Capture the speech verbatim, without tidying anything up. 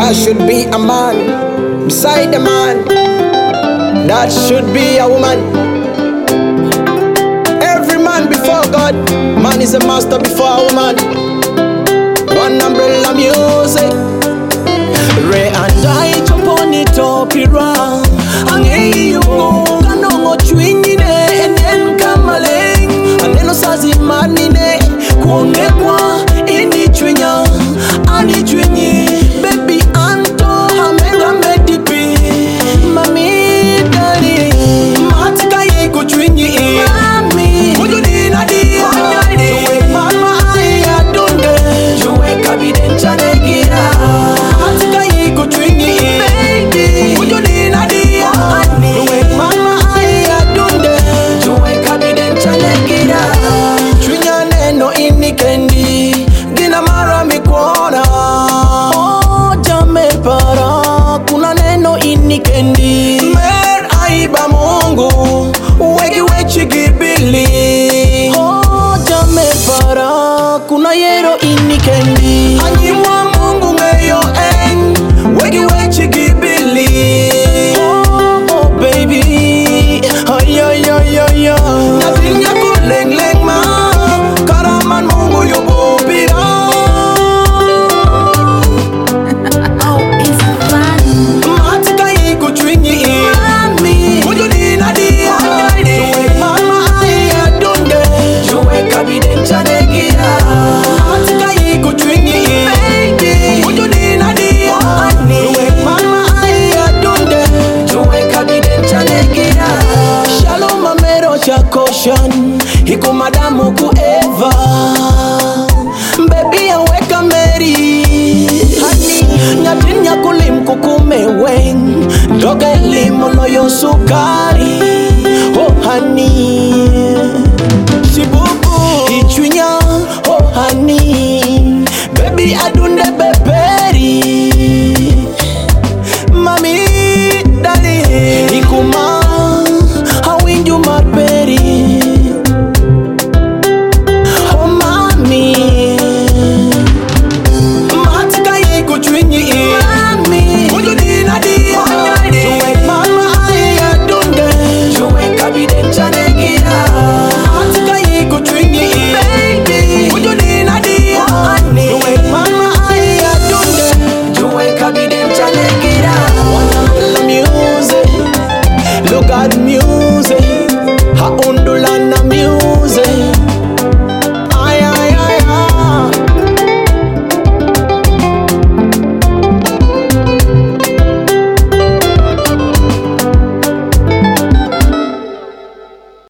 That should be a man beside a man. That should be a woman. Every man before God. Man is a master before a woman. One umbrella music. Re and I jump on it up around. And hey you go kanongo chwingine enen kamaleng. Aneno sazi manine kuone kwa ini chwinya ani chwinyi. Baby anto amenga medipi. Mami dali matika yeko chwinyi. Mami kuju nina di Juwe mama aya dunge. Juwe kabiden chane gira. Matika yeko chwinyi. Baby kuju nina di Juwe mama aya dunge. Juwe kabiden chane gira. Chwinya neno ini kendi. Gina mara mikuona. Oh jame para. Kuna neno ini kendi. Mer aiba mungu. Wegi wechi gibili. Oh jame para. Kuna yero ini kendi. Anyimwa mungu ngeyo en. Wegi wechi gibili. Oh, oh baby. Ay ay ay ay ay. Natinya kuleng leng ma. Karaman mungu yubo pira. Oh, it's fun. Matika yiku chwinyi. Mami kuju nina di Juwe mama aya dunge. Juwe kabiden chane gira. Matika yiku chwinyi. Baby kuju nina di Juwe mama aya dunge. Juwe kabiden chane gira. Shalom amero chakoshan. Hiku madamu ku Eva. Baby aweka Mary. Honey nyatinya kulim kukume weng. Doge limo loyo sukari. Oh honey Shibubu Ichwinya Oh honey Baby adunde bebe